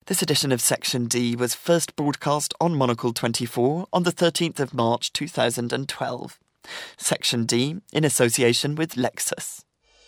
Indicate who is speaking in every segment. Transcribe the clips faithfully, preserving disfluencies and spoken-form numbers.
Speaker 1: This edition of Section D was first broadcast on Monocle twenty-four on the thirteenth of March two thousand twelve. Section D in association with Lexus.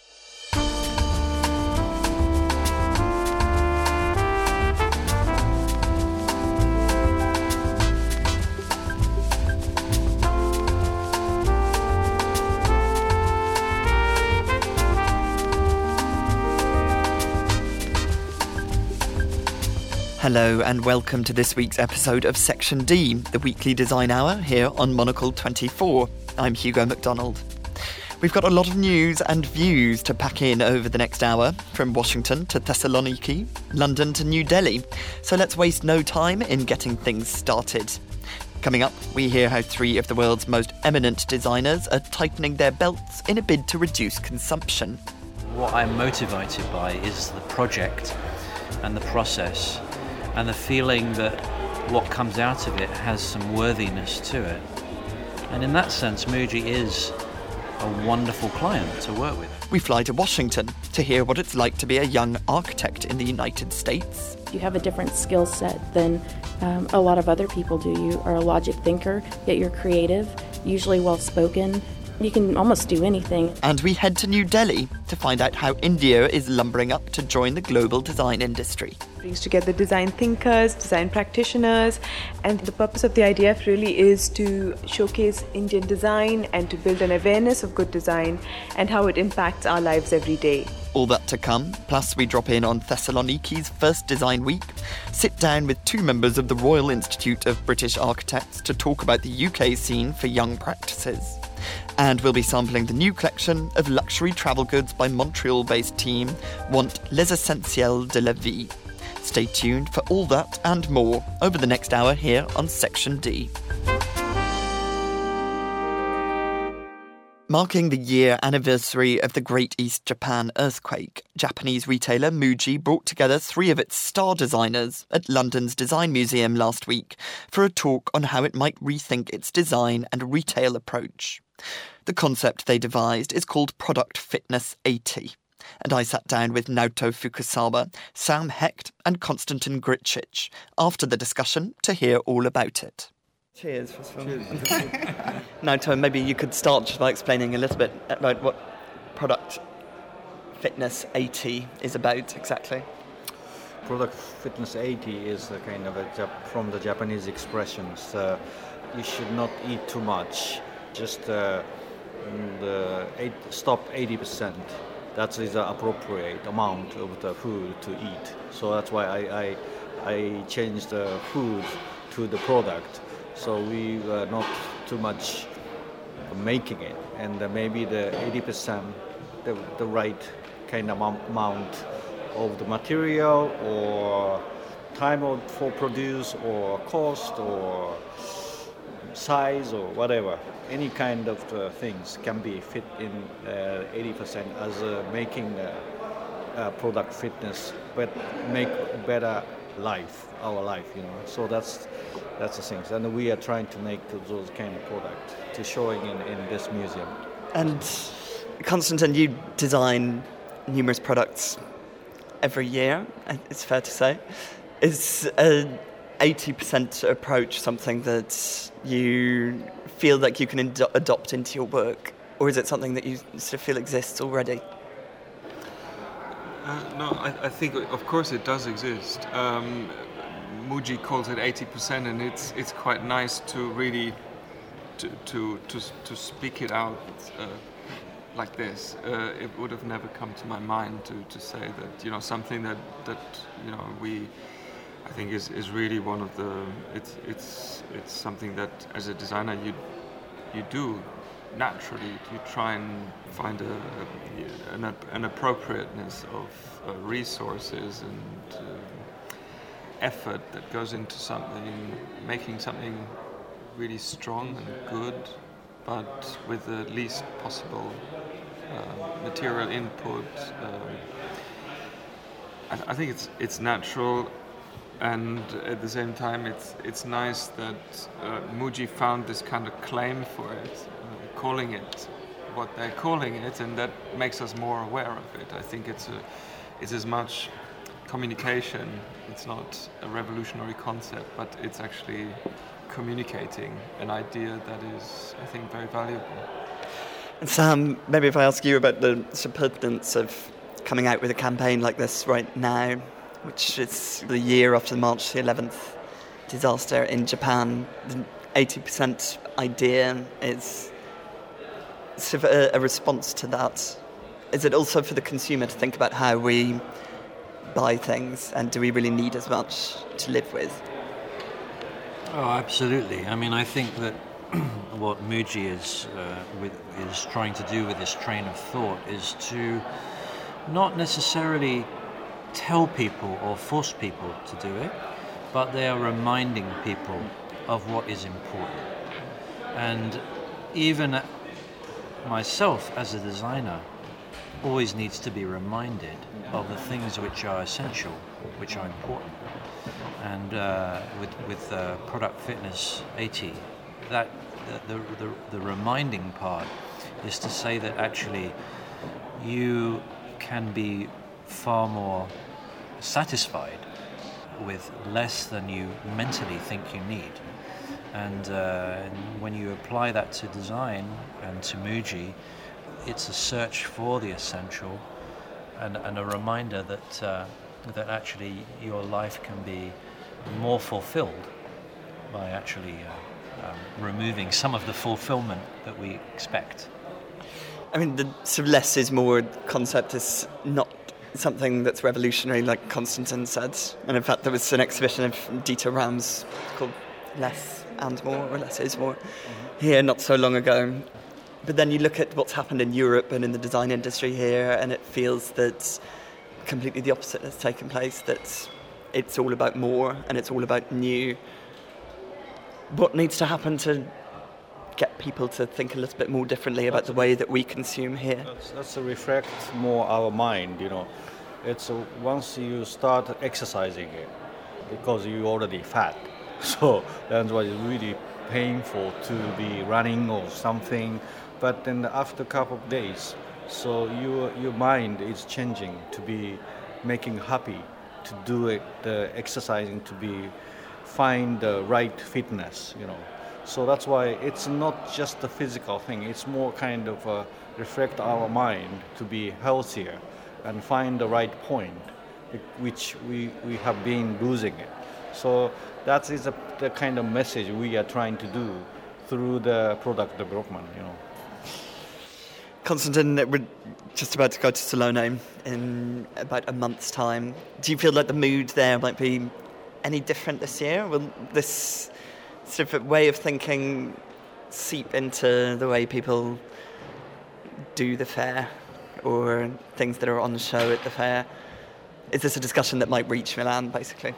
Speaker 1: Hello and welcome to this week's episode of Section D, the weekly design hour here on Monocle twenty-four. I'm Hugo MacDonald. We've got a lot of news and views to pack in over the next hour, from Washington to Thessaloniki, London to New Delhi. So let's waste no time in getting things started. Coming up, we hear how three of the world's most eminent designers are tightening their belts in a bid to reduce consumption.
Speaker 2: What I'm motivated by is the project and the process, and the feeling that what comes out of it has some worthiness to it. And in that sense, Muji is a wonderful client to work with.
Speaker 1: We fly to Washington to hear what it's like to be a young architect in the United States.
Speaker 3: You have a different skill set than um, a lot of other people do. You are a logic thinker, yet you're creative, usually well-spoken. You can almost do anything.
Speaker 1: And we head to New Delhi to find out how India is lumbering up to join the global design industry.
Speaker 4: Brings together design thinkers, design practitioners, and the purpose of the I D F really is to showcase Indian design and to build an awareness of good design and how it impacts our lives every day.
Speaker 1: All that to come, plus we drop in on Thessaloniki's first design week, sit down with two members of the Royal Institute of British Architects to talk about the U K scene for young practices. And we'll be sampling the new collection of luxury travel goods by Montreal-based team Want Les Essentiels de la Vie. Stay tuned for all that and more over the next hour here on Section D. Marking the year anniversary of the Great East Japan earthquake, Japanese retailer Muji brought together three of its star designers at London's Design Museum last week for a talk on how it might rethink its design and retail approach. The concept they devised is called Product Fitness eighty, and I sat down with Naoto Fukusawa, Sam Hecht and Konstantin Gricic after the discussion to hear all about it. Cheers. Cheers. Naoto, maybe you could start just by explaining a little bit about what Product Fitness eighty is about exactly.
Speaker 5: Product Fitness eighty is a kind of a Jap- from the Japanese expressions. Uh, you should not eat too much. Just uh, the eight, stop eighty percent. That is the appropriate amount of the food to eat. So that's why I I, I changed the food to the product. So we were not too much making it, and uh, maybe the eighty percent, the, the right kind of amount of the material or time of, for produce or cost or size or whatever. Any kind of uh, things can be fit in uh, eighty percent as uh, making uh, uh, product fitness, but make better life, our life, you know. So that's that's the things, and we are trying to make those kind of products to showing in, in this museum.
Speaker 1: And Konstantin, you design numerous products every year, it's fair to say. Is an eighty percent approach something that you feel like you can ind- adopt into your work, or is it something that you sort of feel exists already?
Speaker 6: Uh, no, I, I think of course it does exist. Um, Muji calls it eighty percent, and it's it's quite nice to really to to to, to speak it out uh, like this. Uh, it would have never come to my mind to, to say that, you know, something that, that you know we I think is, is really one of the it's it's it's something that as a designer you you do naturally. You try and find a, a an, an appropriateness of uh, resources and uh, effort that goes into something, making something really strong and good, but with the least possible uh, material input. Um, I, I think it's it's natural. And at the same time, it's it's nice that uh, Muji found this kind of claim for it, uh, calling it what they're calling it, and that makes us more aware of it. I think it's a, it's as much communication. It's not a revolutionary concept, but it's actually communicating an idea that is, I think, very valuable.
Speaker 1: And Sam, maybe if I ask you about the pertinence of coming out with a campaign like this right now, which is the year after the March the eleventh disaster in Japan. The eighty percent idea is sort of a, a response to that. Is it also for the consumer to think about how we buy things, and do we really need as much to live with?
Speaker 2: Oh, absolutely. I mean, I think that what Muji is uh, with, is trying to do with this train of thought is to not necessarily tell people or force people to do it, but they are reminding people of what is important. And even myself as a designer always needs to be reminded of the things which are essential, which are important. And uh, with with uh, Product Fitness eighty, that the, the the the reminding part is to say that actually you can be far more satisfied with less than you mentally think you need. And uh, when you apply that to design and to Muji, it's a search for the essential, and, and a reminder that uh, that actually your life can be more fulfilled by actually uh, um, removing some of the fulfillment that we expect.
Speaker 1: I mean, the sort of less is more concept is not something that's revolutionary, like Konstantin said. And in fact, there was an exhibition of Dieter Rams called Less and More, or Less is More, mm-hmm. here not so long ago. But then you look at what's happened in Europe and in the design industry here, and it feels that completely the opposite has taken place, that it's all about more and it's all about new. What needs to happen to get people to think a little bit more differently about the way that we consume here?
Speaker 5: That's, that's to reflect more our mind, you know. It's a, once you start exercising it, because you already fat, so that's why it's really painful to be running or something. But then after a couple of days, so your your mind is changing to be making happy to do it, the exercising to be find the right fitness, you know. So that's why it's not just a physical thing. It's more kind of uh, reflect our mind to be healthier and find the right point, which we, we have been losing it. So that is a, the kind of message we are trying to do through the product development, you know.
Speaker 1: Konstantin, we're just about to go to Salone in about a month's time. Do you feel like the mood there might be any different this year? Will this sort of way of thinking seep into the way people do the fair or things that are on show at the fair? Is this a discussion that might reach Milan, basically?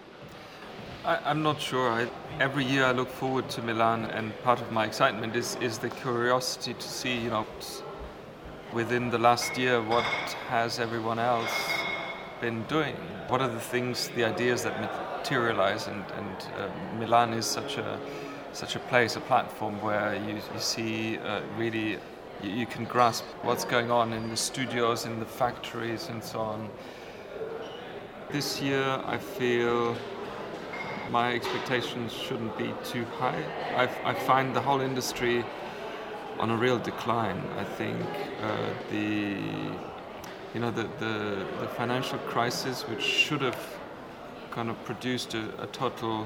Speaker 6: I, I'm not sure. I, every year I look forward to Milan, and part of my excitement is, is the curiosity to see, you know, within the last year, what has everyone else been doing? What are the things, the ideas that materialize? And, and uh, Milan is such a such a place, a platform where you, you see uh, really, you, you can grasp what's going on in the studios, in the factories, and so on. This year, I feel my expectations shouldn't be too high. I, I find the whole industry on a real decline. I think uh, the you know the, the the financial crisis, which should have kind of produced a, a total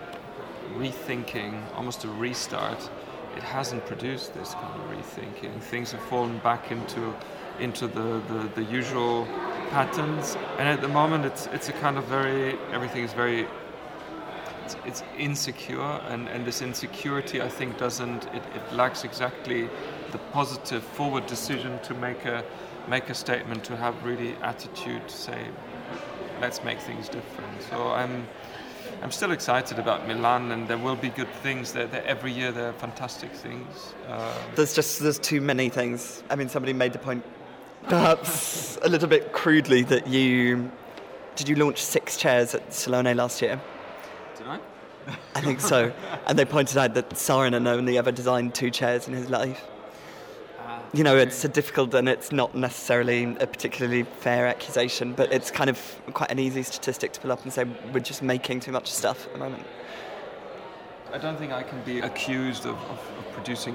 Speaker 6: rethinking, almost a restart, it hasn't produced this kind of rethinking. Things have fallen back into into the, the, the usual patterns, and at the moment it's it's a kind of very everything is very It's, it's insecure, and, and this insecurity, I think, doesn't it, it lacks exactly the positive forward decision to make a make a statement, to have really attitude to say, let's make things different. So I'm I'm still excited about Milan, and there will be good things there. there every year there are fantastic things. Uh,
Speaker 1: there's just there's too many things. I mean, somebody made the point, perhaps a little bit crudely, that you did you launch six chairs at Salone last year?
Speaker 6: Did I?
Speaker 1: I think so. And they pointed out that Saarinen only ever designed two chairs in his life.
Speaker 6: Uh,
Speaker 1: you know, it's a difficult and it's not necessarily a particularly fair accusation, but it's kind of quite an easy statistic to pull up and say we're just making too much stuff at the moment.
Speaker 6: I don't think I can be accused of, of, of producing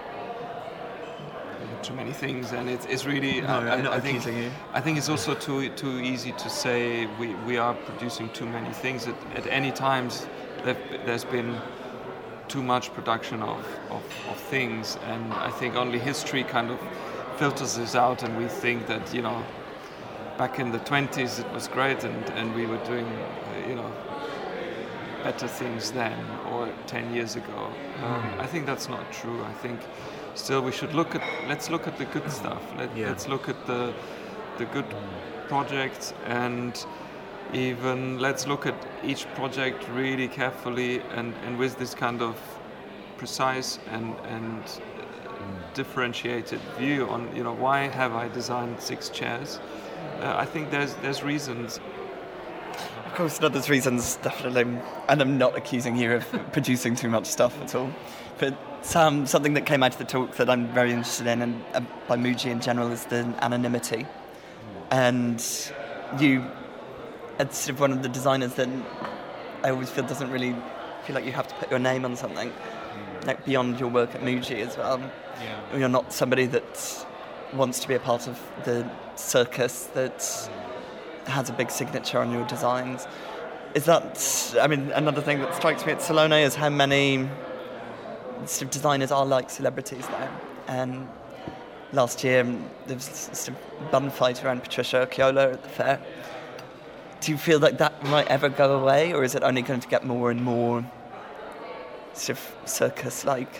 Speaker 6: too many things, and it's, it's really.
Speaker 1: No,
Speaker 6: I,
Speaker 1: I'm not
Speaker 6: I think,
Speaker 1: accusing you.
Speaker 6: I think it's also too too easy to say we, we are producing too many things. At, at any times, there's been too much production of, of, of things, and I think only history kind of filters this out, and we think that, you know, back in the twenties it was great, and, and we were doing, uh, you know, better things then, or ten years ago. Um, I think that's not true. I think still we should look at, let's look at the good stuff. Let,
Speaker 2: Yeah.
Speaker 6: Let's look at the the good projects, and even let's look at each project really carefully and, and with this kind of precise and and uh, differentiated view on, you know, why have I designed six chairs? Uh, I think there's there's reasons.
Speaker 1: Of course, no, there's reasons, definitely. And I'm not accusing you of producing too much stuff at all. But Sam, something that came out of the talk that I'm very interested in, and uh, by Muji in general, is the anonymity. And you, as sort of one of the designers that I always feel doesn't really feel like you have to put your name on something, like beyond your work at Muji as well.
Speaker 2: Yeah.
Speaker 1: You're not somebody that wants to be a part of the circus that has a big signature on your designs. Is that, I mean, another thing that strikes me at Salone is how many sort of designers are like celebrities there. And last year there was sort of bun fight around Patricia Chiola at the fair. Do you feel like that might ever go away, or is it only going to get more and more sort of circus-like?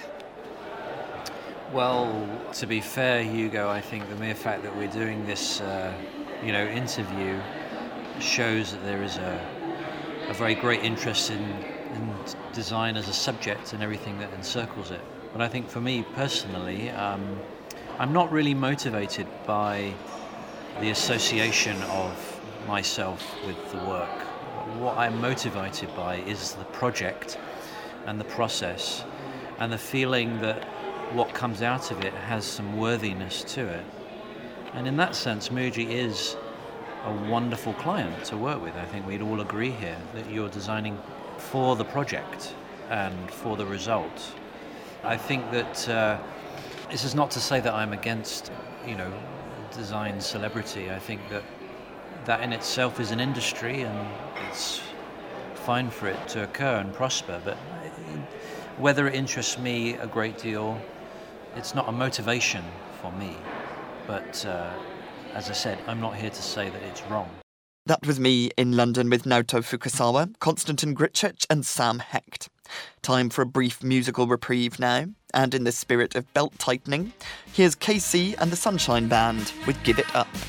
Speaker 2: Well, to be fair, Hugo, I think the mere fact that we're doing this, uh, you know, interview shows that there is a, a very great interest in, in design as a subject and everything that encircles it. But I think for me personally, um, I'm not really motivated by the association of myself with the work. What I'm motivated by is the project and the process and the feeling that what comes out of it has some worthiness to it. And in that sense, Muji is a wonderful client to work with. I think we'd all agree here that you're designing for the project and for the result. I think that uh, this is not to say that I'm against, you know, design celebrity. I think that that in itself is an industry, and it's fine for it to occur and prosper. But whether it interests me a great deal, it's not a motivation for me. But uh, as I said, I'm not here to say that it's wrong.
Speaker 1: That was me in London with Naoto Fukasawa, Konstantin Gricic and Sam Hecht. Time for a brief musical reprieve now, and in the spirit of belt tightening, here's K C and the Sunshine Band with Give It Up.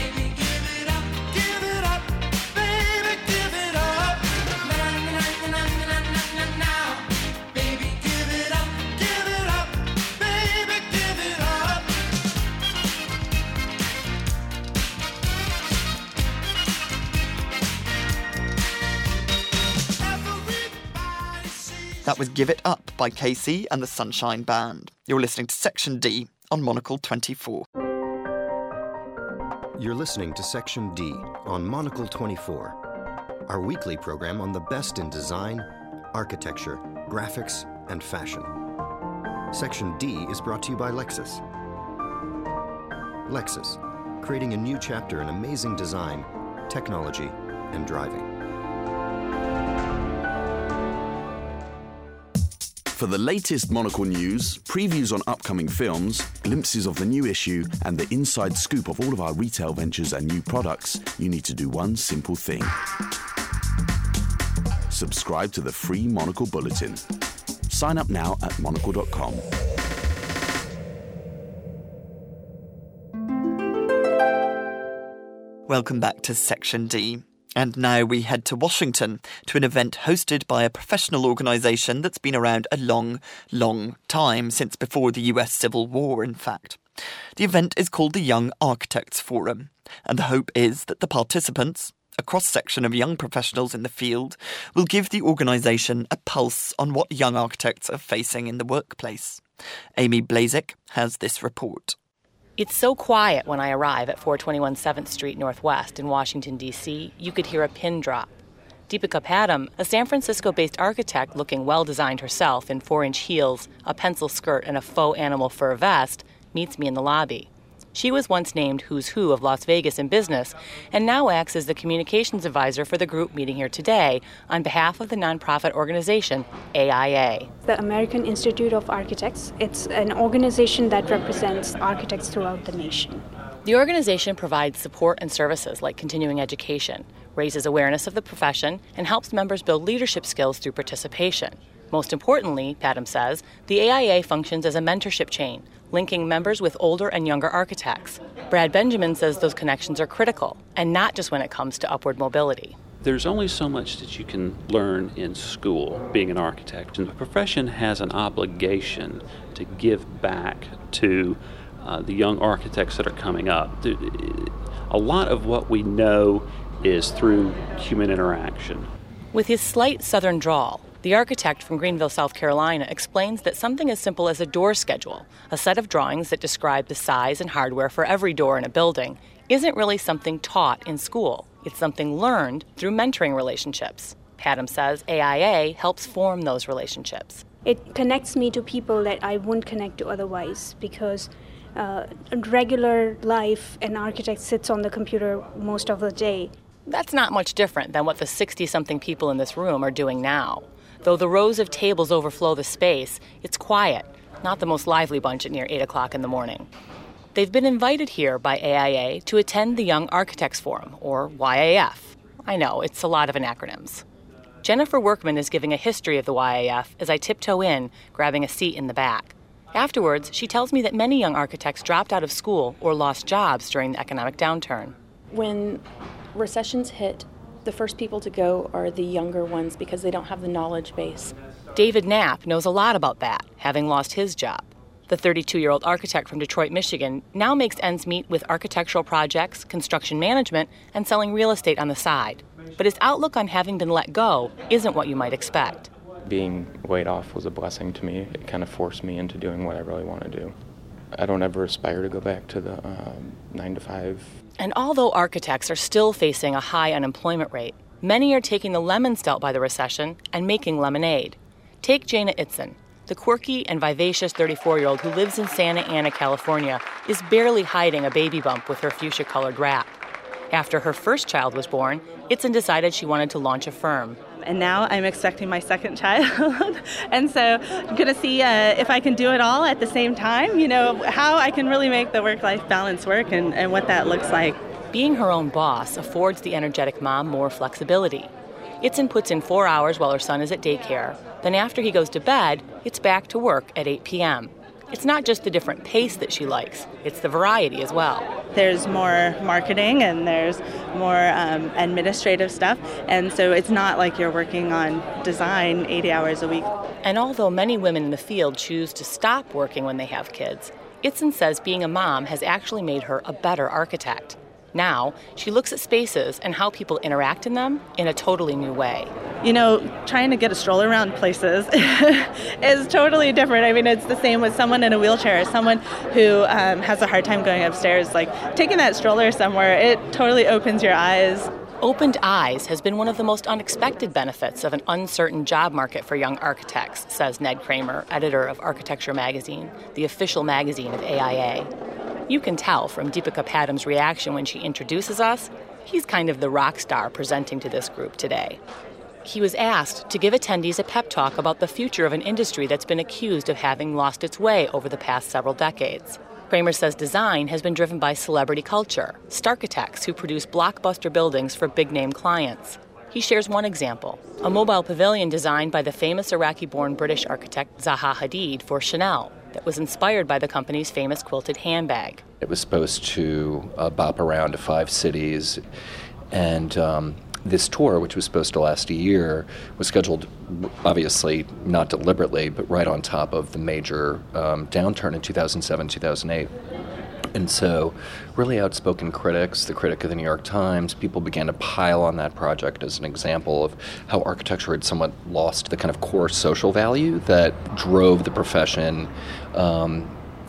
Speaker 1: That was Give It Up by K C and the Sunshine Band. You're listening to Section D on Monocle twenty-four.
Speaker 7: You're listening to Section D on Monocle twenty-four, our weekly program on the best in design, architecture, graphics, and fashion. Section D is brought to you by Lexus. Lexus, creating a new chapter in amazing design, technology, and driving.
Speaker 8: For the latest Monocle news, previews on upcoming films, glimpses of the new issue, and the inside scoop of all of our retail ventures and new products, you need to do one simple thing. Subscribe to the free Monocle Bulletin. Sign up now at monocle dot com.
Speaker 1: Welcome back to Section D. And now we head to Washington to an event hosted by a professional organisation that's been around a long, long time, since before the U S Civil War, in fact. The event is called the Young Architects Forum, and the hope is that the participants, a cross-section of young professionals in the field, will give the organisation a pulse on what young architects are facing in the workplace. Amy Blazik has this report.
Speaker 9: It's so quiet when I arrive at four twenty-one seventh Street Northwest in Washington, D C, you could hear a pin drop. Deepika Padam, a San Francisco-based architect looking well-designed herself in four-inch heels, a pencil skirt, and a faux animal fur vest, meets me in the lobby. She was once named Who's Who of Las Vegas in business and now acts as the communications advisor for the group meeting here today on behalf of the nonprofit organization A I A.
Speaker 10: The American Institute of Architects, it's an organization that represents architects throughout the nation.
Speaker 9: The organization provides support and services like continuing education, raises awareness of the profession, and helps members build leadership skills through participation. Most importantly, Padam says, the A I A functions as a mentorship chain, linking members with older and younger architects. Brad Benjamin says those connections are critical, and not just when it comes to upward mobility.
Speaker 11: There's only so much that you can learn in school, being an architect, and the profession has an obligation to give back to uh, the young architects that are coming up. A lot of what we know is through human interaction.
Speaker 9: With his slight southern drawl, the architect from Greenville, South Carolina, explains that something as simple as a door schedule, a set of drawings that describe the size and hardware for every door in a building, isn't really something taught in school. It's something learned through mentoring relationships. Padam says A I A helps form those relationships.
Speaker 10: It connects me to people that I wouldn't connect to otherwise, because uh, in regular life, an architect sits on the computer most of the day.
Speaker 9: That's not much different than what the sixty-something people in this room are doing now. Though the rows of tables overflow the space, it's quiet, not the most lively bunch at near eight o'clock in the morning. They've been invited here by A I A to attend the Young Architects Forum, or Y A F. I know, it's a lot of acronyms. Jennifer Workman is giving a history of the Y A F as I tiptoe in, grabbing a seat in the back. Afterwards, she tells me that many young architects dropped out of school or lost jobs during the economic downturn.
Speaker 3: When recessions hit, the first people to go are the younger ones because they don't have the knowledge base.
Speaker 9: David Knapp knows a lot about that, having lost his job. The thirty-two-year-old architect from Detroit, Michigan, now makes ends meet with architectural projects, construction management, and selling real estate on the side. But his outlook on having been let go isn't what you might expect.
Speaker 12: Being laid off was a blessing to me. It kind of forced me into doing what I really want to do. I don't ever aspire to go back to the uh, nine to five.
Speaker 9: And although architects are still facing a high unemployment rate, many are taking the lemons dealt by the recession and making lemonade. Take Jana Itzen. The quirky and vivacious thirty-four-year-old who lives in Santa Ana, California, is barely hiding a baby bump with her fuchsia-colored wrap. After her first child was born, Itzen decided she wanted to launch a firm.
Speaker 13: And now I'm expecting my second child. And so I'm going to see uh, if I can do it all at the same time, you know, how I can really make the work-life balance work and, and what that looks like.
Speaker 9: Being her own boss affords the energetic mom more flexibility. Itzen puts in four hours while her son is at daycare. Then after he goes to bed, it's back to work at eight p.m. It's not just the different pace that she likes, it's the variety as well.
Speaker 13: There's more marketing and there's more um, administrative stuff, and so it's not like you're working on design eighty hours a week.
Speaker 9: And although many women in the field choose to stop working when they have kids, Itzen says being a mom has actually made her a better architect. Now, she looks at spaces and how people interact in them in a totally new way.
Speaker 13: You know, trying to get a stroller around places is totally different. I mean, it's the same with someone in a wheelchair, someone who um, has a hard time going upstairs. Like, taking that stroller somewhere, it totally opens your eyes.
Speaker 9: Opened eyes has been one of the most unexpected benefits of an uncertain job market for young architects, says Ned Kramer, editor of Architecture Magazine, the official magazine of A I A. You can tell from Deepika Padam's reaction when she introduces us, he's kind of the rock star presenting to this group today. He was asked to give attendees a pep talk about the future of an industry that's been accused of having lost its way over the past several decades. Kramer says design has been driven by celebrity culture, starchitects who produce blockbuster buildings for big-name clients. He shares one example, a mobile pavilion designed by the famous Iraqi-born British architect Zaha Hadid for Chanel that was inspired by the company's famous quilted handbag.
Speaker 14: It was supposed to uh, bop around to five cities, and um, this tour, which was supposed to last a year, was scheduled, obviously not deliberately, but right on top of the major um, downturn in two thousand seven, two thousand eight. And so really outspoken critics, the critic of the New York Times, people began to pile on that project as an example of how architecture had somewhat lost the kind of core social value that drove the profession um,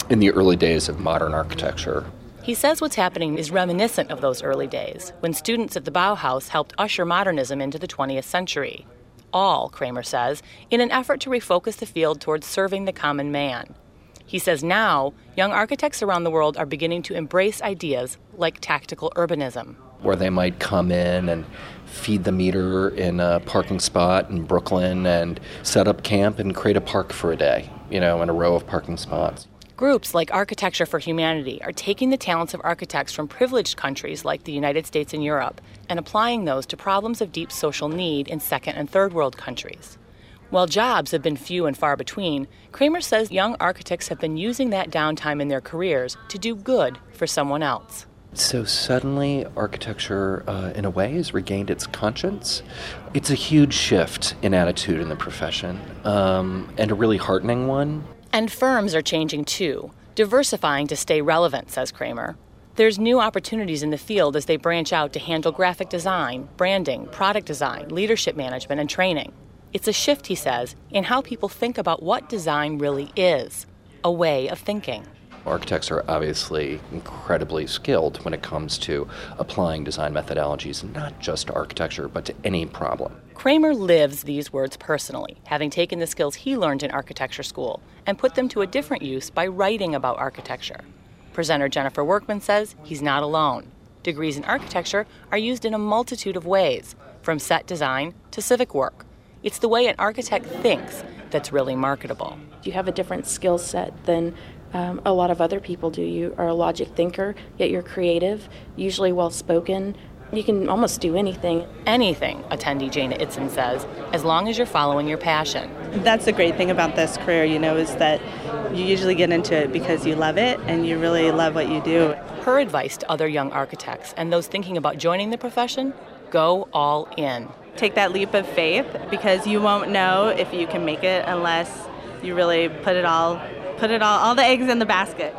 Speaker 14: in the early days of modern architecture.
Speaker 9: He says what's happening is reminiscent of those early days, when students at the Bauhaus helped usher modernism into the twentieth century. All, Kramer says, in an effort to refocus the field towards serving the common man. He says now, young architects around the world are beginning to embrace ideas like tactical urbanism.
Speaker 14: Where they might come in and feed the meter in a parking spot in Brooklyn and set up camp and create a park for a day, you know, in a row of parking spots.
Speaker 9: Groups like Architecture for Humanity are taking the talents of architects from privileged countries like the United States and Europe and applying those to problems of deep social need in second and third world countries. While jobs have been few and far between, Kramer says young architects have been using that downtime in their careers to do good for someone else.
Speaker 14: So suddenly, architecture, uh, in a way, has regained its conscience. It's a huge shift in attitude in the profession, um, and a really heartening one.
Speaker 9: And firms are changing too, diversifying to stay relevant, says Kramer. There's new opportunities in the field as they branch out to handle graphic design, branding, product design, leadership management, and training. It's a shift, he says, in how people think about what design really is, a way of thinking.
Speaker 14: Architects are obviously incredibly skilled when it comes to applying design methodologies, not just to architecture, but to any problem.
Speaker 9: Kramer lives these words personally, having taken the skills he learned in architecture school and put them to a different use by writing about architecture. Presenter Jennifer Workman says he's not alone. Degrees in architecture are used in a multitude of ways, from set design to civic work. It's the way an architect thinks that's really marketable.
Speaker 3: You have a different skill set than um, a lot of other people do. You are a logic thinker, yet you're creative, usually well-spoken. You can almost do anything.
Speaker 9: Anything, attendee Jana Itzen says, as long as you're following your passion.
Speaker 13: That's the great thing about this career, you know, is that you usually get into it because you love it and you really love what you do.
Speaker 9: Her advice to other young architects and those thinking about joining the profession, go all in.
Speaker 13: Take that leap of faith, because you won't know if you can make it unless you really put it all, put it all, all the eggs in the basket.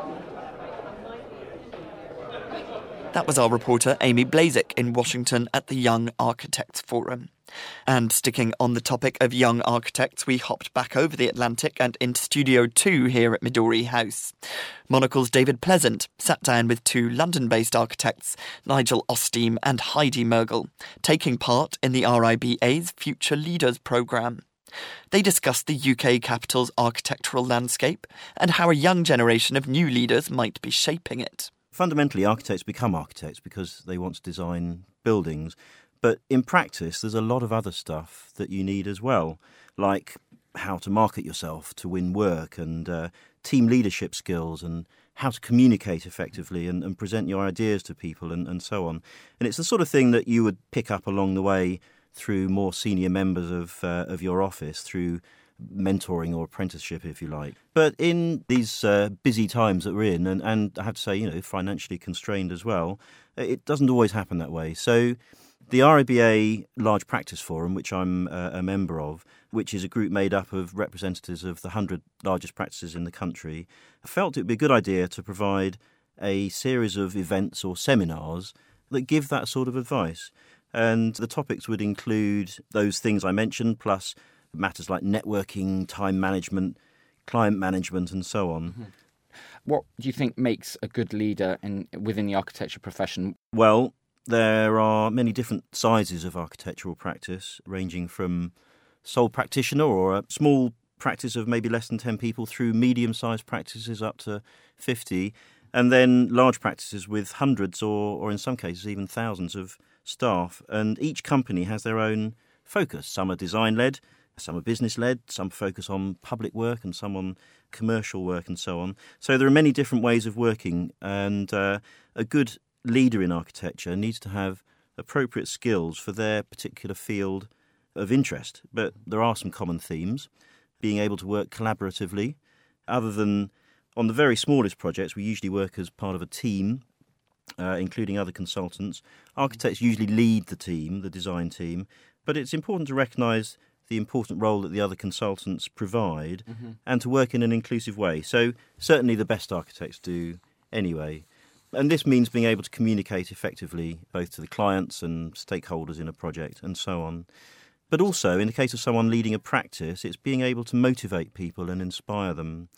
Speaker 1: That was our reporter Amy Blazik in Washington at the Young Architects Forum. And sticking on the topic of young architects, we hopped back over the Atlantic and into Studio two here at Midori House. Monocle's David Pleasant sat down with two London-based architects, Nigel Osteem and Heidi Mergel, taking part in the R I B A's Future Leaders programme. They discussed the U K capital's architectural landscape and how a young generation of new leaders might be shaping it.
Speaker 15: Fundamentally, architects become architects because they want to design buildings. But in practice, there's a lot of other stuff that you need as well, like how to market yourself to win work and uh, team leadership skills and how to communicate effectively and, and present your ideas to people and, and so on. And it's the sort of thing that you would pick up along the way through more senior members of uh, of your office, through mentoring or apprenticeship, if you like. But in these uh, busy times that we're in, and, and I have to say, you know, financially constrained as well, it doesn't always happen that way. So the R I B A Large Practice Forum, which I'm uh, a member of, which is a group made up of representatives of the one hundred largest practices in the country, felt it would be a good idea to provide a series of events or seminars that give that sort of advice. And the topics would include those things I mentioned, plus matters like networking, time management, client management, and so on.
Speaker 16: Mm-hmm. What do you think makes a good leader in within the architecture profession?
Speaker 15: Well, there are many different sizes of architectural practice, ranging from sole practitioner or a small practice of maybe less than ten people through medium-sized practices up to fifty, and then large practices with hundreds or, or in some cases even thousands of staff. And each company has their own focus. Some are design-led, some are business-led, some focus on public work and some on commercial work and so on. So there are many different ways of working, and uh, a good leader in architecture needs to have appropriate skills for their particular field of interest. But there are some common themes. Being able to work collaboratively. Other than on the very smallest projects, we usually work as part of a team, uh, including other consultants. Architects usually lead the team, the design team, but it's important to recognise the important role that the other consultants provide, mm-hmm. and to work in an inclusive way. So certainly the best architects do anyway. And this means being able to communicate effectively both to the clients and stakeholders in a project and so on. But also, in the case of someone leading a practice, it's being able to motivate people and inspire them.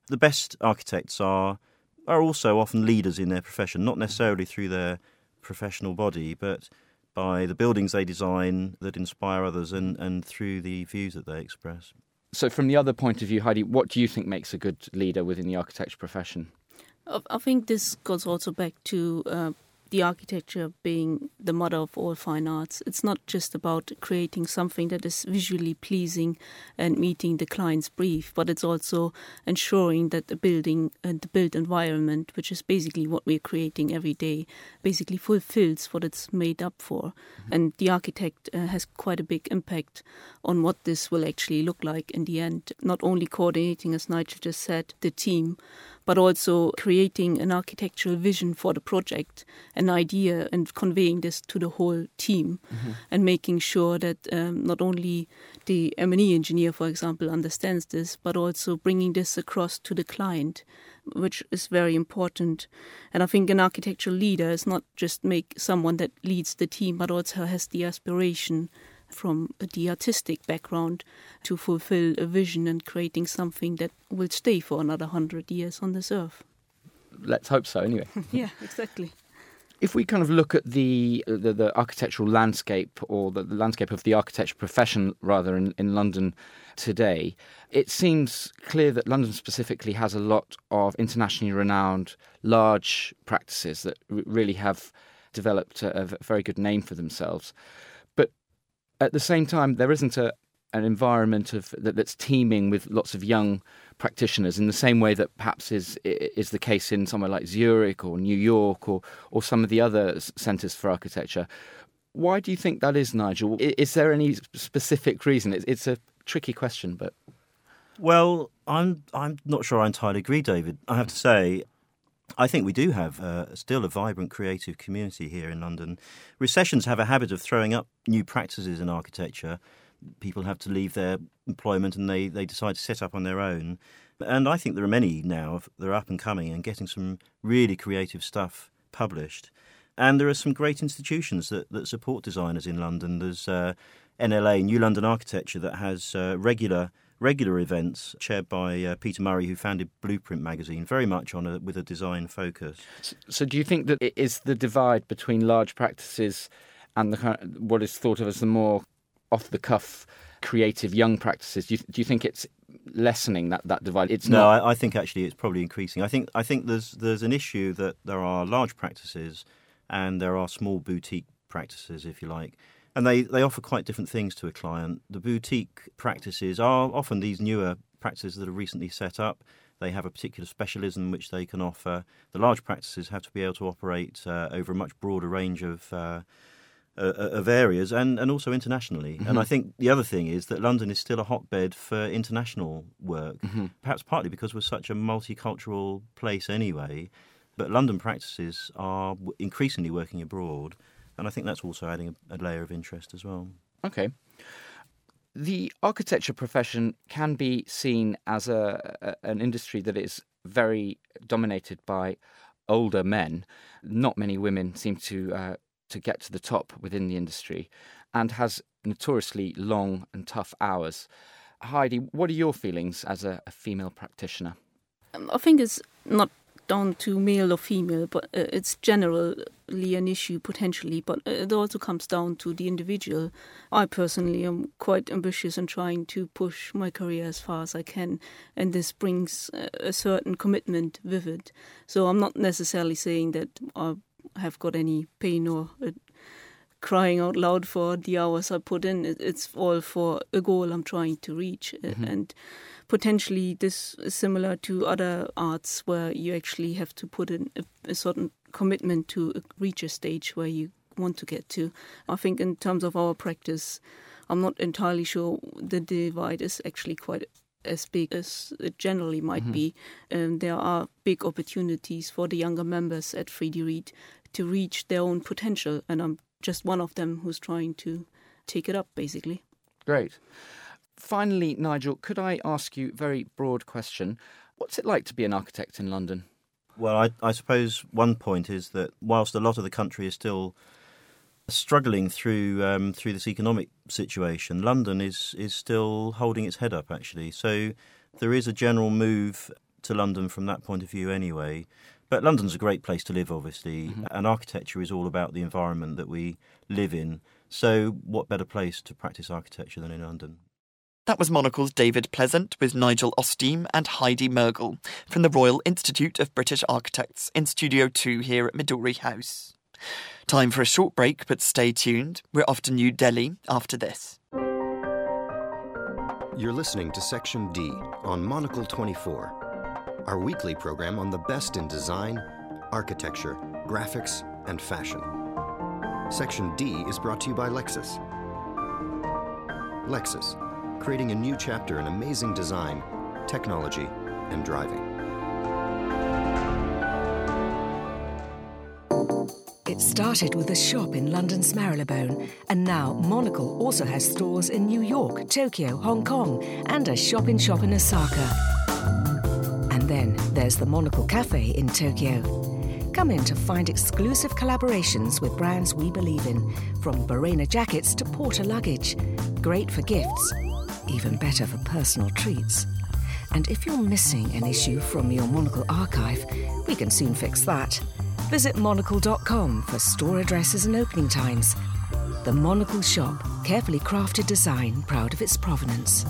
Speaker 15: The best architects are are also often leaders in their profession, not necessarily through their professional body, but by the buildings they design that inspire others and, and through the views that they express.
Speaker 16: So from the other point of view, Heidi, what do you think makes a good leader within the architecture profession?
Speaker 17: I think this goes also back to uh, the architecture being the mother of all fine arts. It's not just about creating something that is visually pleasing and meeting the client's brief, but it's also ensuring that the building and the built environment, which is basically what we're creating every day, basically fulfills what it's made up for. Mm-hmm. And the architect uh, has quite a big impact on what this will actually look like in the end, not only coordinating, as Nigel just said, the team, but also creating an architectural vision for the project, an idea, and conveying this to the whole team, mm-hmm. and making sure that um, not only the M and E engineer, for example, understands this, but also bringing this across to the client, which is very important. And I think an architectural leader is not just make someone that leads the team, but also has the aspiration from the artistic background to fulfill a vision and creating something that will stay for another hundred years on this earth.
Speaker 16: Let's hope so, anyway.
Speaker 17: Yeah, exactly.
Speaker 16: If we kind of look at the the, the architectural landscape, or the, the landscape of the architecture profession, rather, in, in London today, it seems clear that London specifically has a lot of internationally renowned large practices that r- really have developed a, a very good name for themselves. At the same time, there isn't a, an environment of that, that's teeming with lots of young practitioners in the same way that perhaps is is the case in somewhere like Zurich or New York or or some of the other centres for architecture. Why do you think that is, Nigel? Is there any specific reason? It's, it's a tricky question, but
Speaker 15: well, I'm I'm not sure I entirely agree, David. I have to say, I think we do have uh, still a vibrant creative community here in London. Recessions have a habit of throwing up new practices in architecture. People have to leave their employment and they, they decide to set up on their own. And I think there are many now that are up and coming and getting some really creative stuff published. And there are some great institutions that, that support designers in London. There's uh, N L A, New London Architecture, that has uh, regular regular events chaired by uh, Peter Murray, who founded Blueprint magazine, very much on a, with a design focus.
Speaker 16: So, so do you think that it is the divide between large practices and the kind of, what is thought of as the more off-the-cuff, creative young practices? Do you, do you think it's lessening that, that divide? It's
Speaker 15: no,
Speaker 16: not.
Speaker 15: I, I think actually it's probably increasing. I think I think there's there's an issue that there are large practices and there are small boutique practices, if you like. And they, they offer quite different things to a client. The boutique practices are often these newer practices that are recently set up. They have a particular specialism which they can offer. The large practices have to be able to operate uh, over a much broader range of uh, uh, of areas and, and also internationally. Mm-hmm. And I think the other thing is that London is still a hotbed for international work, mm-hmm. perhaps partly because we're such a multicultural place anyway. But London practices are increasingly working abroad. And I think that's also adding a, a layer of interest as well.
Speaker 16: Okay. The architecture profession can be seen as a, a an industry that is very dominated by older men. Not many women seem to uh, to get to the top within the industry, and has notoriously long and tough hours. Heidi, what are your feelings as a, a female practitioner?
Speaker 17: I think it's not down to male or female, but uh, it's generally an issue potentially, but it also comes down to the individual. I personally am quite ambitious in trying to push my career as far as I can, and this brings a certain commitment with it. So I'm not necessarily saying that I have got any pain or uh, crying out loud for the hours I put in. It's all for a goal I'm trying to reach, mm-hmm. and potentially this is similar to other arts where you actually have to put in a, a certain commitment to reach a stage where you want to get to. I think in terms of our practice, I'm not entirely sure the divide is actually quite as big as it generally might mm-hmm. be. Um, there are big opportunities for the younger members at three D Read to reach their own potential, and I'm just one of them who's trying to take it up, basically.
Speaker 16: Great. Finally, Nigel, could I ask you a very broad question? What's it like to be an architect in London?
Speaker 15: Well, I, I suppose one point is that whilst a lot of the country is still struggling through um, through this economic situation, London is is still holding its head up, actually. So there is a general move to London from that point of view anyway. But London's a great place to live, obviously, mm-hmm. and architecture is all about the environment that we live in. So what better place to practice architecture than in London?
Speaker 1: That was Monocle's David Pleasant with Nigel Osteem and Heidi Mergel from the Royal Institute of British Architects in Studio two here at Midori House. Time for a short break, but stay tuned. We're off to New Delhi after this.
Speaker 7: You're listening to Section D on Monocle twenty-four, our weekly program on the best in design, architecture, graphics, and fashion. Section D is brought to you by Lexus. Lexus, creating a new chapter in amazing design, technology, and driving.
Speaker 18: It started with a shop in London's Marylebone, and now Monocle also has stores in New York, Tokyo, Hong Kong, and a shop-in-shop in Osaka. And then there's the Monocle Cafe in Tokyo. Come in to find exclusive collaborations with brands we believe in, from Barena jackets to Porter luggage. Great for gifts, even better for personal treats. And if you're missing an issue from your Monocle archive, we can soon fix that. Visit monocle dot com for store addresses and opening times. The Monocle Shop, carefully crafted design, proud of its provenance.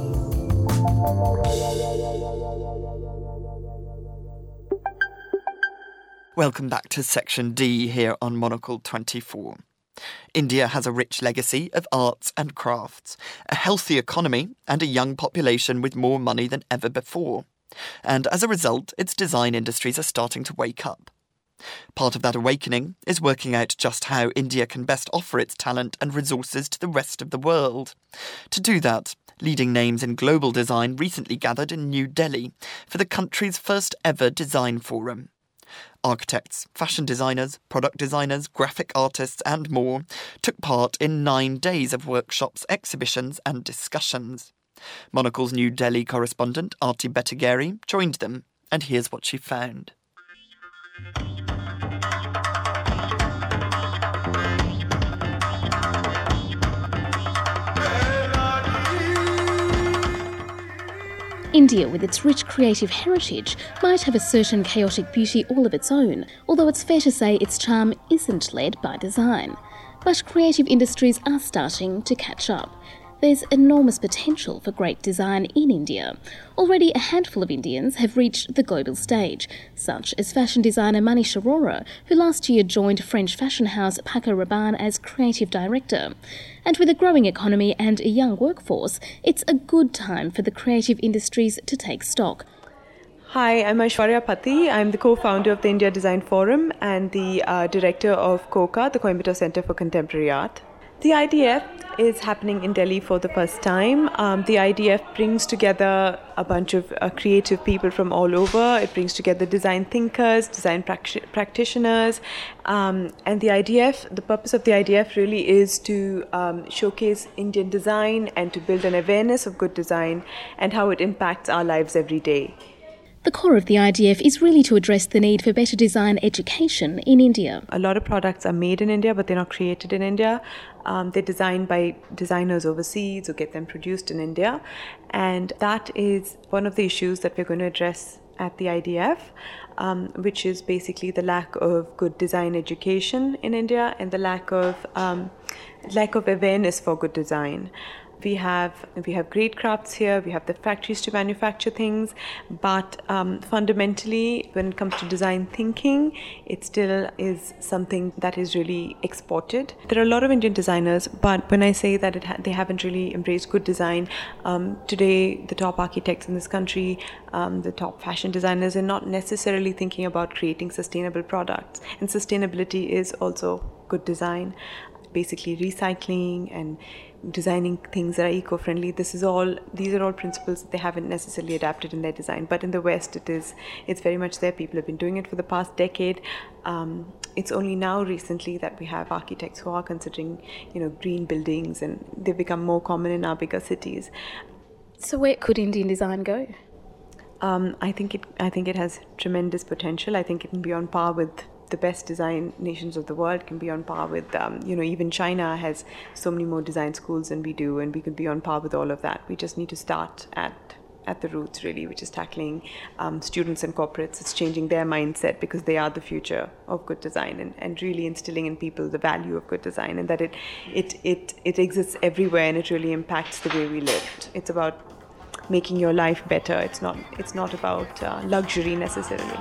Speaker 1: Welcome back to Section D here on Monocle twenty-four. India has a rich legacy of arts and crafts, a healthy economy and a young population with more money than ever before. And as a result, its design industries are starting to wake up. Part of that awakening is working out just how India can best offer its talent and resources to the rest of the world. To do that, leading names in global design recently gathered in New Delhi for the country's first ever design forum. Architects, fashion designers, product designers, graphic artists and more took part in nine days of workshops, exhibitions and discussions. Monocle's New Delhi correspondent Arti Bettigeri joined them, and here's what she found.
Speaker 19: India, with its rich creative heritage, might have a certain chaotic beauty all of its own, although it's fair to say its charm isn't led by design. But creative industries are starting to catch up. There's enormous potential for great design in India. Already a handful of Indians have reached the global stage, such as fashion designer Manish Arora, who last year joined French fashion house Paco Rabanne as creative director. And with a growing economy and a young workforce, it's a good time for the creative industries to take stock.
Speaker 4: Hi, I'm Aishwarya Pati. I'm the co-founder of the India Design Forum and the uh, director of COCA, the Coimbatore Center for Contemporary Art. The I D F is happening in Delhi for the first time. Um, the I D F brings together a bunch of uh, creative people from all over. It brings together design thinkers, design prac- practitioners. Um, and the I D F, the purpose of the I D F really is to um, showcase Indian design and to build an awareness of good design and how it impacts our lives every day.
Speaker 19: The core of the I D F is really to address the need for better design education in India.
Speaker 4: A lot of products are made in India, but they're not created in India. Um, they're designed by designers overseas who get them produced in India. And that is one of the issues that we're going to address at the I D F, um, which is basically the lack of good design education in India and the lack of um, lack of awareness for good design. We have we have great crafts here, we have the factories to manufacture things, but um, fundamentally, when it comes to design thinking, it still is something that is really exported. There are a lot of Indian designers, but when I say that it ha- they haven't really embraced good design, um, today the top architects in this country, um, the top fashion designers are not necessarily thinking about creating sustainable products. And sustainability is also good design, basically recycling and designing things that are eco-friendly. This is all, these are all principles that they haven't necessarily adapted in their design. But in the West, it is, it's very much there. People have been doing it for the past decade. Um, it's only now recently that we have architects who are considering, you know, green buildings, and they've become more common in our bigger cities.
Speaker 19: So where could Indian design go?
Speaker 4: Um, I think it, I think it has tremendous potential. I think it can be on par with the best design nations of the world, can be on par with, um, you know, even China has so many more design schools than we do, and we could be on par with all of that. We just need to start at at the roots, really, which is tackling um, students and corporates. It's changing their mindset because they are the future of good design, and, and really instilling in people the value of good design, and that it, it, it, it exists everywhere and it really impacts the way we live. It's about making your life better. It's not, it's not about uh, luxury necessarily.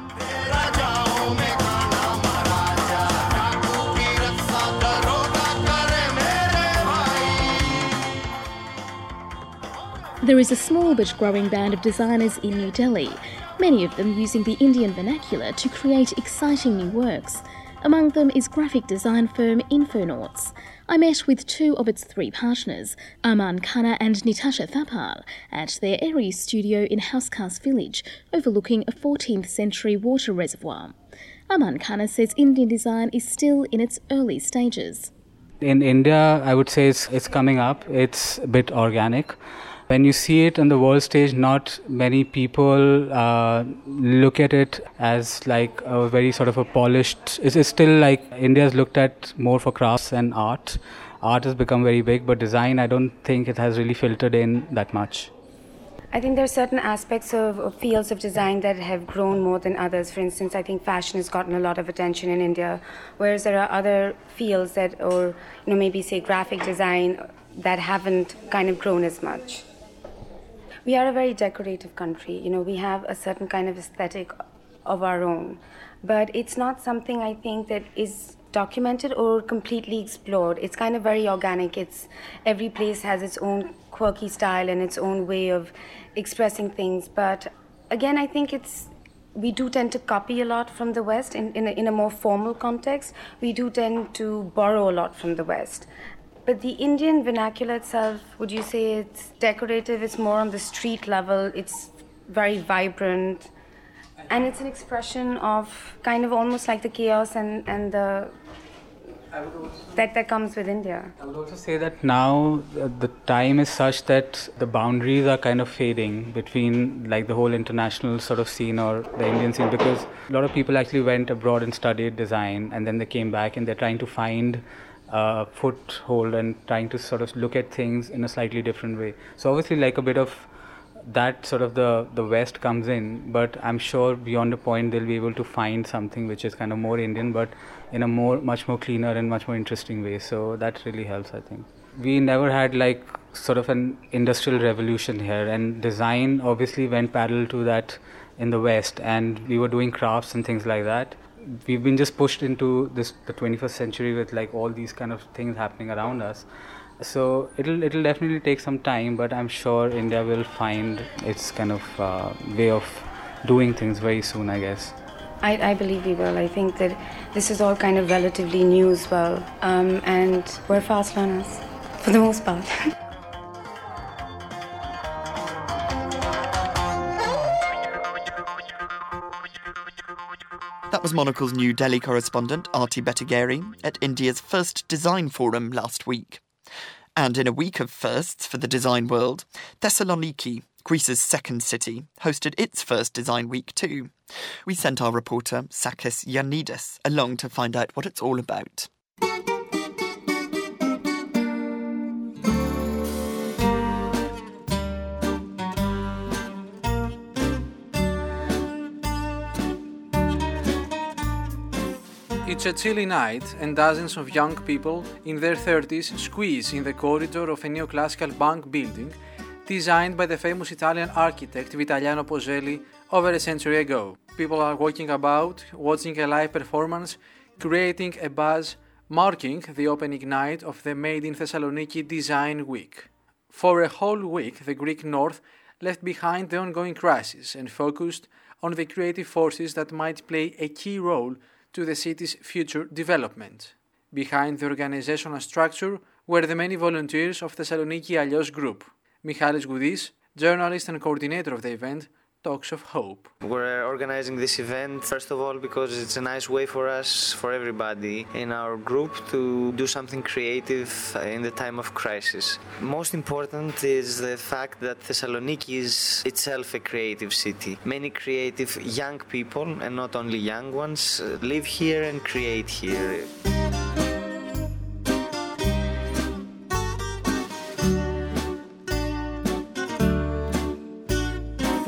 Speaker 19: There is a small but growing band of designers in New Delhi, many of them using the Indian vernacular to create exciting new works. Among them is graphic design firm Infonauts. I met with two of its three partners, Aman Khanna and Natasha Thapar, at their airy studio in Housecarse Village, overlooking a fourteenth century water reservoir. Aman Khanna says Indian design is still in its early stages.
Speaker 20: In India, I would say it's, it's coming up. It's a bit organic. When you see it on the world stage, not many people uh, look at it as like a very sort of a polished... It's, it's still like India's looked at more for crafts and art. Art has become very big, but design, I don't think it has really filtered in that much.
Speaker 21: I think there are certain aspects of, of fields of design that have grown more than others. For instance, I think fashion has gotten a lot of attention in India, whereas there are other fields that, or you know, maybe say graphic design, that haven't kind of grown as much. We are a very decorative country. You know, we have a certain kind of aesthetic of our own, but it's not something I think that is documented or completely explored. It's kind of very organic. It's every place has its own quirky style and its own way of expressing things. But again, I think it's we do tend to copy a lot from the West in, in, a, in a more formal context. We do tend to borrow a lot from the West. But the Indian vernacular itself, would you say it's decorative? It's more on the street level. It's very vibrant. And it's an expression of kind of almost like the chaos and, and the that, that comes with India.
Speaker 20: I would also say that now uh, the time is such that the boundaries are kind of fading between like the whole international sort of scene or the Indian scene, because a lot of people actually went abroad and studied design and then they came back and they're trying to find Uh, foothold and trying to sort of look at things in a slightly different way. So obviously like a bit of that sort of the, the West comes in, but I'm sure beyond a point they'll be able to find something which is kind of more Indian, but in a more much more cleaner and much more interesting way. So that really helps, I think. We never had like sort of an industrial revolution here, and design obviously went parallel to that in the West, and we were doing crafts and things like that. We've been just pushed into this the twenty-first century with like all these kind of things happening around us. So it'll it'll definitely take some time, but I'm sure India will find its kind of uh, way of doing things very soon, I guess.
Speaker 21: I, I believe we will. I think that this is all kind of relatively new as well, um, and we're fast learners for the most part.
Speaker 1: That was Monocle's New Delhi correspondent, Arti Bettigeri, at India's first design forum last week. And in a week of firsts for the design world, Thessaloniki, Greece's second city, hosted its first design week too. We sent our reporter, Sakis Yannidis, along to find out what it's all about.
Speaker 22: It's a chilly night and dozens of young people in their thirties squeeze in the corridor of a neoclassical bank building designed by the famous Italian architect Vitaliano Pozzelli over a century ago. People are walking about, watching a live performance, creating a buzz, marking the opening night of the Made in Thessaloniki Design Week. For a whole week, the Greek North left behind the ongoing crisis and focused on the creative forces that might play a key role to the city's future development. Behind the organizational structure were the many volunteers of Thessaloniki Alios Group. Michalis Goudis, journalist and coordinator of the event, talks of hope.
Speaker 23: We're organizing this event, first of all, because it's a nice way for us, for everybody in our group, to do something creative in the time of crisis. Most important is the fact that Thessaloniki is itself a creative city. Many creative young people, and not only young ones, live here and create here.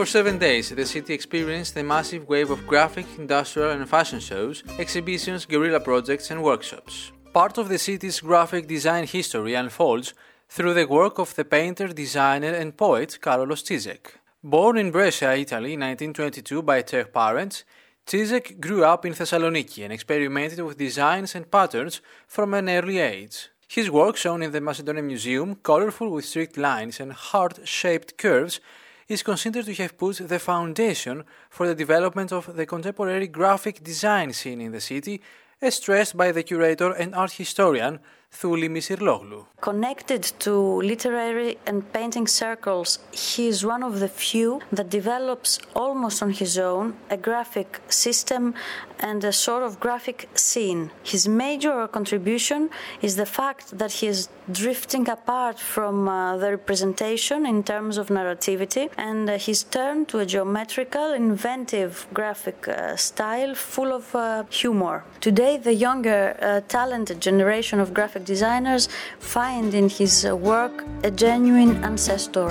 Speaker 22: For seven days, the city experienced a massive wave of graphic, industrial and fashion shows, exhibitions, guerrilla projects and workshops. Part of the city's graphic design history unfolds through the work of the painter, designer and poet Carolus Cizek. Born in Brescia, Italy in nineteen twenty-two by Czech parents, Cizek grew up in Thessaloniki and experimented with designs and patterns from an early age. His work, shown in the Macedonian Museum, colorful with strict lines and heart-shaped curves, is considered to have put the foundation for the development of the contemporary graphic design scene in the city, as stressed by the curator and art historian Thuli Misirloglu.
Speaker 2: Connected to literary and painting circles, he is one of the few that develops almost on his own a graphic system and a sort of graphic scene. His major contribution is the fact that he is drifting apart from uh, the representation in terms of narrativity, and uh, he's turned to a geometrical, inventive graphic uh, style full of uh, humor. Today, the younger, uh, talented generation of graphic designers find in his uh, work a genuine ancestor.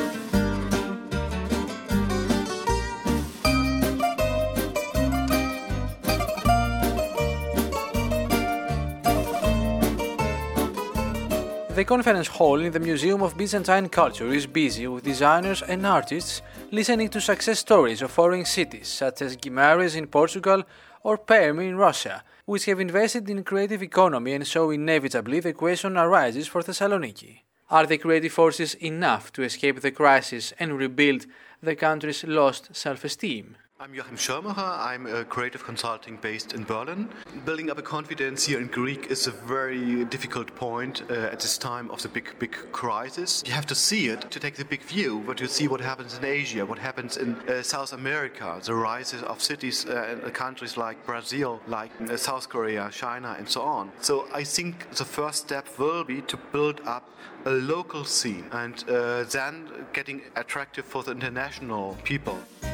Speaker 22: The conference hall in the Museum of Byzantine Culture is busy with designers and artists listening to success stories of foreign cities such as Guimarães in Portugal or Perm in Russia, which have invested in creative economy, and so inevitably the question arises for Thessaloniki. Are the creative forces enough to escape the crisis and rebuild the country's lost self-esteem?
Speaker 5: I'm Joachim Schirmacher. I'm a creative consulting based in Berlin. Building up a confidence here in Greek is a very difficult point uh, at this time of the big, big crisis. You have to see it to take the big view, but you see what happens in Asia, what happens in uh, South America, the rise of cities uh, in countries like Brazil, like uh, South Korea, China, and so on. So I think the first step will be to build up a local scene and uh, then getting attractive for the international people.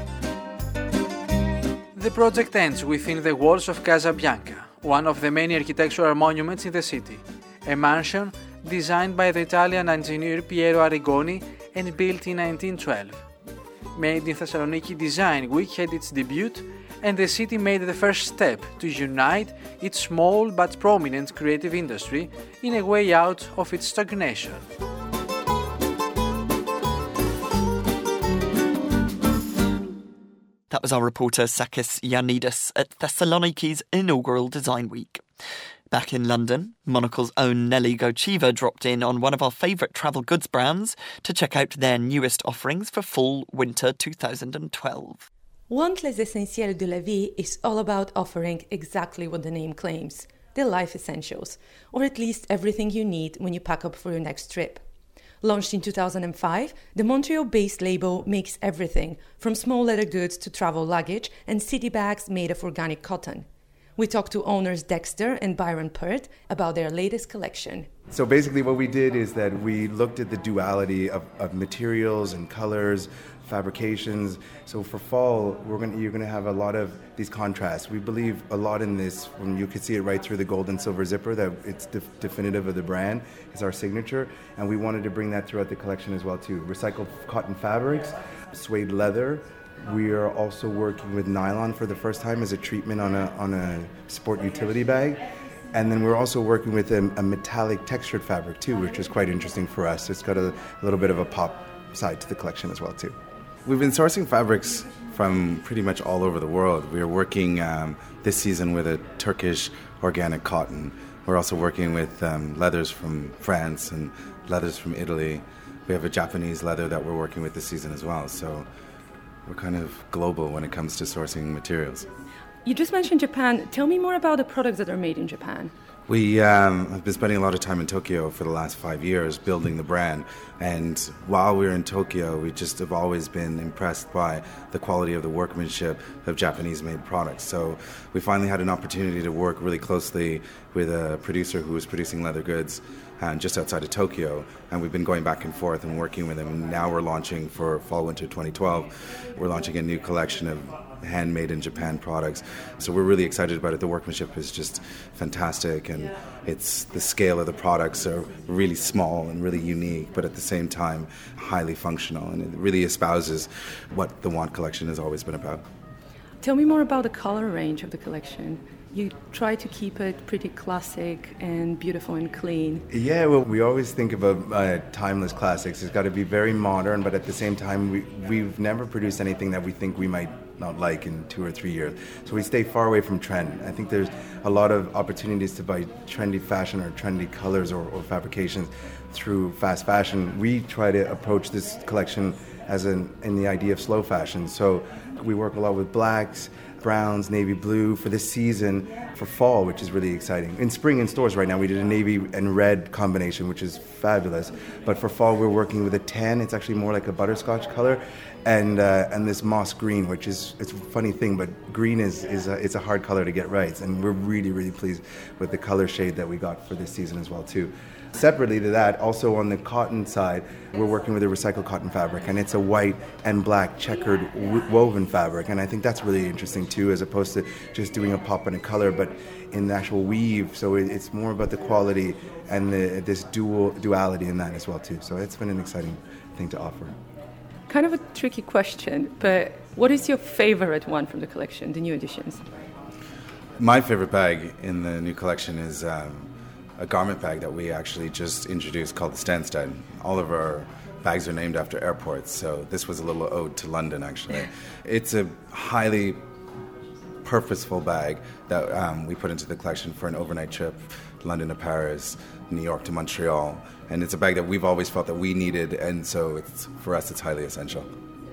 Speaker 22: The project ends within the walls of Casa Bianca, one of the many architectural monuments in the city, a mansion designed by the Italian engineer Piero Arrigoni and built in nineteen twelve. Made in Thessaloniki Design Week had its debut, and the city made the first step to unite its small but prominent creative industry in a way out of its stagnation.
Speaker 1: That was our reporter Sakis Ioannidis at Thessaloniki's inaugural Design Week. Back in London, Monocle's own Nelly Gochiva dropped in on one of our favourite travel goods brands to check out their newest offerings for fall-winter two thousand twelve.
Speaker 6: Want Les Essentiels de la Vie is all about offering exactly what the name claims, the life essentials, or at least everything you need when you pack up for your next trip. Launched in two thousand five, the Montreal-based label makes everything, from small leather goods to travel luggage and city bags made of organic cotton. We talked to owners Dexter and Byron Pert about their latest collection.
Speaker 24: So basically what we did is that we looked at the duality of, of materials and colors, fabrications. So for fall, we're going you're going to have a lot of these contrasts. We believe a lot in this, when you can see it right through the gold and silver zipper, that it's def- definitive of the brand. It's our signature, and we wanted to bring that throughout the collection as well too. Recycled cotton fabrics, suede leather. We are also working with nylon for the first time as a treatment on a on a sport utility bag. And then we're also working with a, a metallic textured fabric too, which is quite interesting for us. It's got a, a little bit of a pop side to the collection as well too.
Speaker 25: We've been sourcing fabrics from pretty much all over the world. We are working um, this season with a Turkish organic cotton. We're also working with um, leathers from France and leathers from Italy. We have a Japanese leather that we're working with this season as well. So we're kind of global when it comes to sourcing materials.
Speaker 6: You just mentioned Japan. Tell me more about the products that are made in Japan.
Speaker 25: We um, have been spending a lot of time in Tokyo for the last five years building the brand. And while we were in Tokyo, we just have always been impressed by the quality of the workmanship of Japanese-made products. So we finally had an opportunity to work really closely with a producer who was producing leather goods uh, just outside of Tokyo, and we've been going back and forth and working with them. Now we're launching for fall winter twenty twelve. We're launching a new collection of handmade in Japan products. So we're really excited about it. The workmanship is just fantastic, and it's the scale of the products are really small and really unique, but at the same time highly functional, and it really espouses what the Want collection has always been about.
Speaker 6: Tell me more about the color range of the collection. You try to keep it pretty classic and beautiful and clean.
Speaker 24: Yeah, well, we always think about uh, timeless classics. It's got to be very modern, but at the same time, we, we've never produced anything that we think we might not like in two or three years. So we stay far away from trend. I think there's a lot of opportunities to buy trendy fashion or trendy colors or, or fabrications through fast fashion. We try to approach this collection as an in the idea of slow fashion. So we work a lot with blacks, browns, navy blue for this season, for fall, which is really exciting. In spring in stores right now, we did a navy and red combination, which is fabulous. But for fall, we're working with a tan. It's actually more like a butterscotch color, and uh, and this moss green, which is it's a funny thing, but green is is a, it's a hard color to get right, and we're really really pleased with the color shade that we got for this season as well too. Separately to that, also on the cotton side, we're working with a recycled cotton fabric, and it's a white and black checkered w- woven fabric, and I think that's really interesting too, as opposed to just doing a pop and a color, but in the actual weave. So it, it's more about the quality and the, this dual duality in that as well too. So it's been an exciting thing to offer.
Speaker 6: Kind of a tricky question, but what is your favorite one from the collection, the new editions?
Speaker 25: My favorite bag in the new collection is um, a garment bag that we actually just introduced called the Stansted. All of our bags are named after airports, so this was a little ode to London, actually. It's a highly purposeful bag that um, we put into the collection for an overnight trip, London to Paris, New York to Montreal, and it's a bag that we've always felt that we needed, and so it's, for us it's highly essential.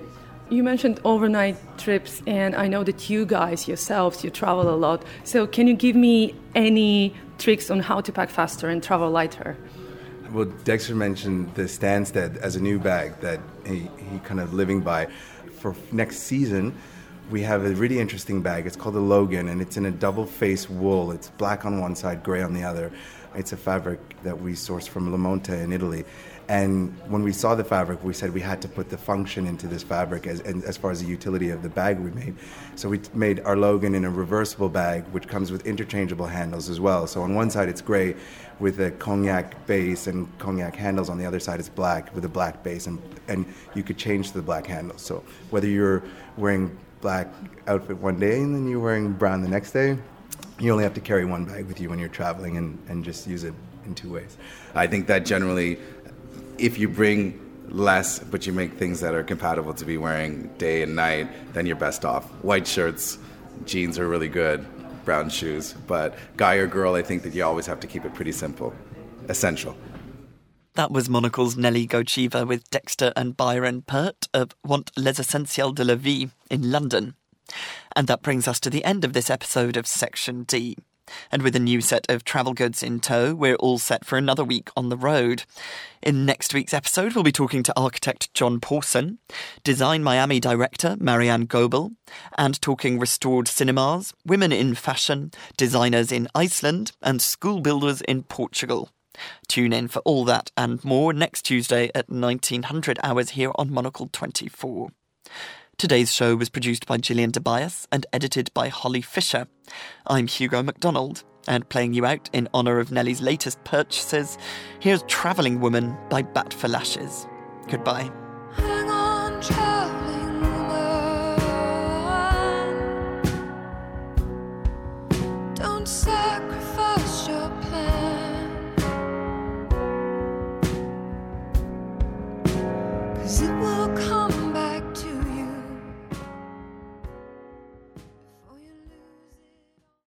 Speaker 6: You mentioned overnight trips, and I know that you guys yourselves, you travel a lot. So can you give me any tricks on how to pack faster and travel lighter?
Speaker 24: Well, Dexter mentioned the Stansted as a new bag that he, he kind of living by. For next season, we have a really interesting bag. It's called the Logan, and it's in a double-face wool. It's black on one side, gray on the other. It's a fabric that we sourced from Le Monte in Italy. And when we saw the fabric, we said we had to put the function into this fabric as, as far as the utility of the bag we made. So we made our Logan in a reversible bag, which comes with interchangeable handles as well. So on one side it's gray with a cognac base and cognac handles. On the other side it's black with a black base, and, and you could change the black handles. So whether you're wearing black outfit one day and then you're wearing brown the next day, you only have to carry one bag with you when you're traveling and, and just use it in two ways.
Speaker 25: I think that generally, if you bring less, but you make things that are compatible to be wearing day and night, then you're best off. White shirts, jeans are really good, brown shoes, but guy or girl, I think that you always have to keep it pretty simple. Essential.
Speaker 1: That was Monocle's Nelly Gochiva with Dexter and Byron Pert of Want les Essentiels de la Vie in London. And that brings us to the end of this episode of Section D. And with a new set of travel goods in tow, we're all set for another week on the road. In next week's episode, we'll be talking to architect John Pawson, Design Miami director Marianne Goebel, and talking restored cinemas, women in fashion, designers in Iceland, and school builders in Portugal. Tune in for all that and more next Tuesday at nineteen hundred hours here on Monocle twenty-four. Today's show was produced by Gillian Tobias and edited by Holly Fisher. I'm Hugo MacDonald, and playing you out in honour of Nelly's latest purchases, here's Travelling Woman by Bat for Lashes. Goodbye.